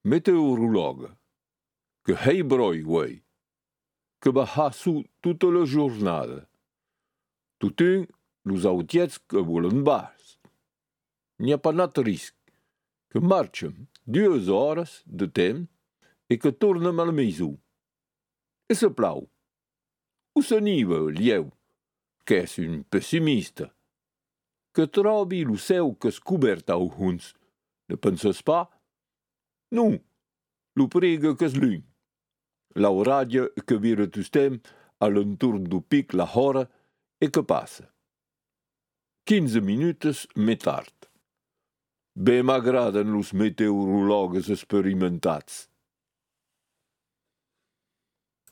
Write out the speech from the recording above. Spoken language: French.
meteorologue, que hei broi guai, que va su tutta la giornata. Tutun los autiets que volen bas. N'hi ha pas nat risc, que marchen 2 horas de temps e que tornem a la maison. E se plau. O se niva lieu, que és un pessimista, que trobi lo ceu que scubert au huns, ne penses pas? Non, lo prega que es lun. L'oratge que vira tustem a l'entorn do pic la hora e que passa. 15 minutes me tard. Be m'agraden los meteorologues experimentats.